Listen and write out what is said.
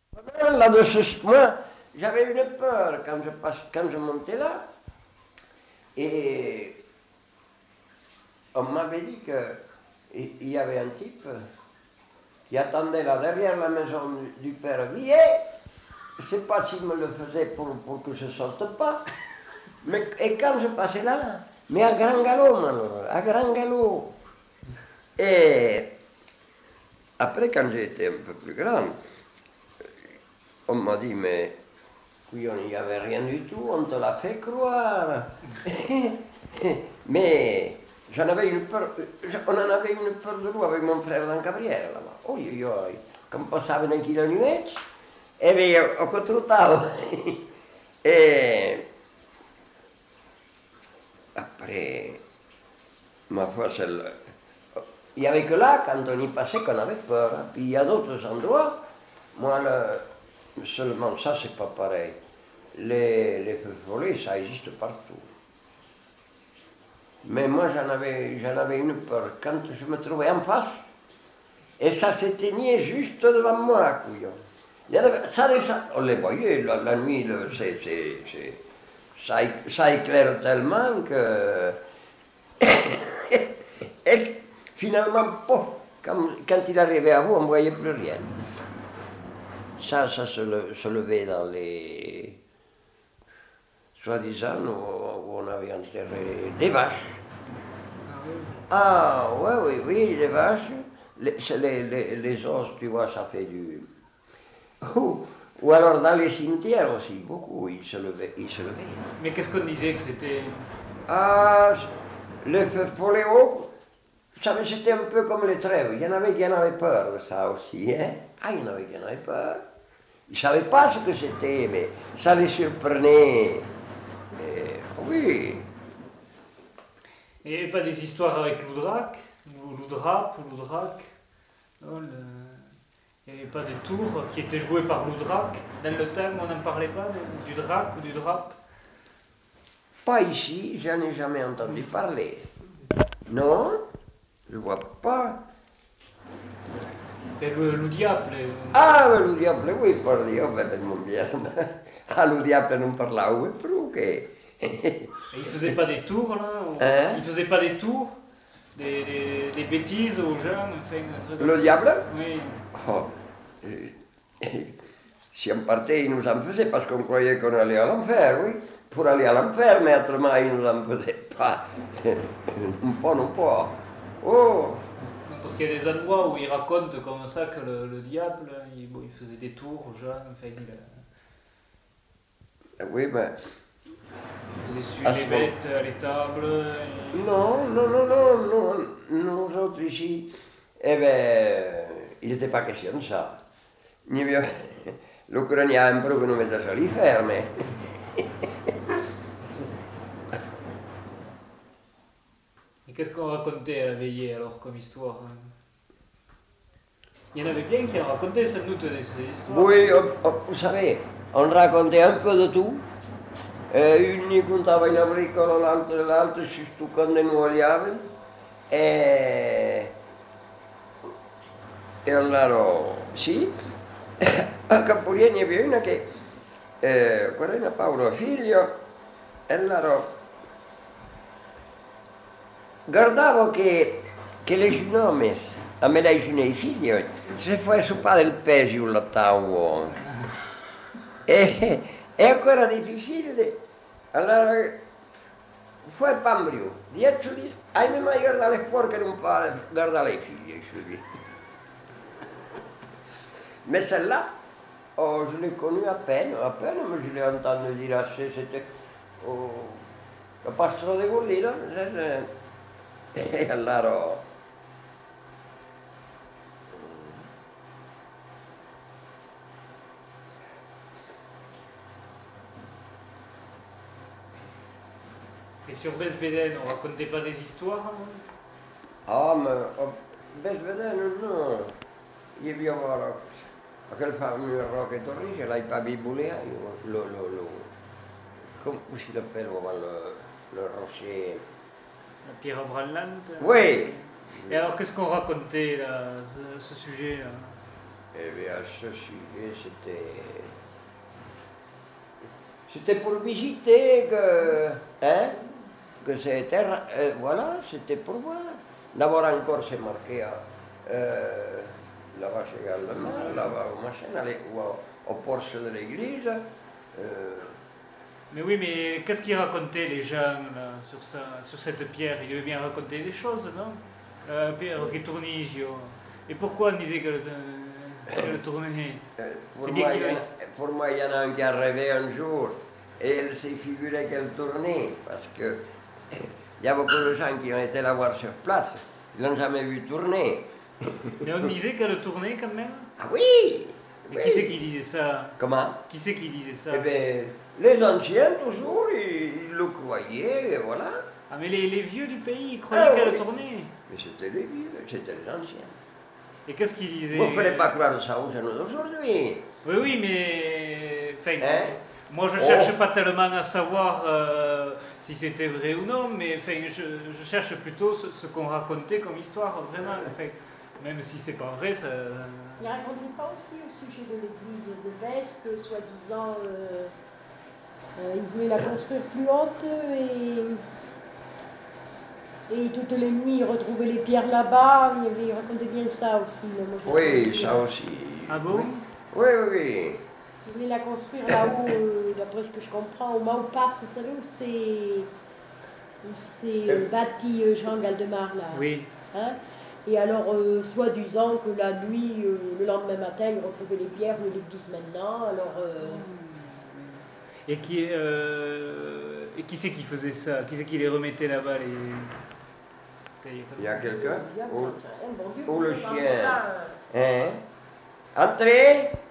Là-dessus, moi, j'avais une peur quand je montais là. Et on m'avait dit qu'il y avait un type qui attendait là derrière la maison du père Guillet. Je ne sais pas s'il me le faisait pour que je ne sorte pas. Et quand je passais là, mais à grand galop, Manolo, à grand galop. Et après, quand j'ai été un peu plus grand, on m'a dit, mais oui, il n'y avait rien du tout, on te l'a fait croire. Mais j'en avais une peur, on en avait une peur de lui avec mon frère dans Cabriera là-bas. Oi, oi, oi, quand passaven aquí de nuets, e veia o que trotava. Et après, ma foi, il n'y avait que là, quand on y passait, qu'on avait peur. Puis il y a d'autres endroits, moi, seulement ça, c'est pas pareil. Les feux follets, ça existe partout. Mais moi, j'en avais une peur. Quand je me trouvais en face, et ça s'éteignait juste devant moi, couillon. On les voyait, la nuit, ça éclaire tellement que... Et finalement, pof, quand il arrivait à vous, on ne voyait plus rien. Ça se levait dans les... Soi-disant, où on avait enterré des vaches. Ah oui. Ah, ouais, oui, oui, les vaches, les os, tu vois, ça fait du... Ou alors dans les cimetières aussi, beaucoup, ils se levaient. Ils se levaient. Mais qu'est-ce qu'on disait que c'était? Ah, les feux folléaux, vous savez, c'était un peu comme les trêves. Il y en avait qui en avaient peur de ça aussi, hein. Ah, il y en avait qui en avaient peur. Ils ne savaient pas ce que c'était, mais ça les surprenait. Oui. Il n'y avait pas des histoires avec Loudrac? Ou Loudrap, ou Loudrac? Non, il n'y avait pas des tours qui étaient joués par Loudrac? Dans le thème, on n'en parlait pas du drac ou du drap? Pas ici, j'en ai jamais entendu parler. Non, je vois pas. Et le diable. Ah, ma lo diable, oui, per Dio, beh, mon bien. Ah, lo diable non parlavo più che... Il faisait pas des tours là? Hein? Il faisait pas des tours? Des bêtises aux jeunes? Enfin, un truc Le comme ça. diable? Oui. Oh, si en partait, il nous en faisait parce qu'on croyait qu'on allait à l'enfer, oui. Pour aller à l'enfer, mais autrement, il nous en faisait pas. Un po'. Oh, Non, parce qu'il y a des endroits où il raconte comme ça que le diable, bon, il faisait des tours aux jeunes, enfin, oui, mais... il faisait suer à les ce moment- bêtes à l'étable. Non, non, non, non, non, nous autres ici, eh ben, il n'était pas question de ça. Lo craniamo proprio non mettersi lì ferme. Et qu'est-ce qu'on racontait à la veillée alors comme histoire? Il y en avait bien qui en racontaient sans doute ces histoires. Oui, vous savez, on racontait un peu de tout. Une gli contava in agricolo, l'altro si stuccando in uogliave. E, e allora, sì, a Campolieni aveva una che, quando era Paolo figlio, e allora guardavo che le ginome, a me dai ginei figli, se fai su padre il peso un lattavo. È ancora difficile. Allora, fu il pambrio, dietro lì, hai mai guardato le porche non pare, guarda le figlie, mais celle-là, oh, je l'ai connue à peine, mais je l'ai entendu dire assez, c'était oh, le pastro de Gordino, e allora... Et sur Besvéden, on racontait pas des histoires? Ah, mais Belvedere, non, io vi avevo quel fameux roque torrice, l'hai pas bibulé, come si appelle le rocher? La pierre branlante? Oui, Et alors, qu'est-ce qu'on racontait là, ce sujet-là? Eh bien, à ce sujet, c'était pour visiter que c'était, voilà, c'était pour voir. D'abord encore, c'est marqué là-bas chez Galdemar, là-bas au machin, au porche de l'église. Mais oui, mais qu'est-ce qu'ils racontaient les gens là, sur cette pierre? Ils devaient bien raconter des choses, non? Pierre che Tournigio. Et pourquoi on disait que le tournait? C'est bien qu'il Pour moi, il y en a un qui a rêvé un jour et il s'est figuré qu'elle tournait parce que il y a beaucoup de gens qui ont été la voir sur place, ils l'ont jamais vu tourner. Mais on disait qu'elle tournait quand même? Ah oui! Mais Oui. qui c'est qui disait ça? Comment? Qui c'est qui disait ça? Eh bien, les anciens, toujours, ils le croyaient, et voilà. Ah, mais les vieux du pays, ils croyaient qu'elle oui. tournait. Mais c'était les vieux, c'était les anciens. Et qu'est-ce qu'ils disaient? Vous ne ferez pas croire ça aux jeunes d'aujourd'hui. Oui, oui, mais. Enfin, Hein? moi, je cherche pas tellement à savoir si c'était vrai ou non, mais enfin, je cherche plutôt ce qu'on racontait comme histoire, vraiment. Enfin, même si c'est pas vrai, ça. Il ne racontait pas aussi au sujet de l'église de Bèche que, soi-disant, il voulait la construire plus haute et toutes les nuits il retrouvait les pierres là-bas. Il racontait bien ça aussi. Moi, Oui, ça aussi. Ah bon? Oui, oui, oui. Il voulait la construire là-haut, d'après ce que je comprends, au Maupas, vous savez où c'est bâti Jean Galdemar là. Oui. Hein? Et alors, soi-disant que la nuit, le lendemain matin, il retrouvait les pierres de l'église maintenant. Alors, Et qui c'est qui faisait ça? Qui c'est qui les remettait là-bas Il y a quelqu'un? bon Dieu, Ou le bon chien? ça, Hein? Entrez!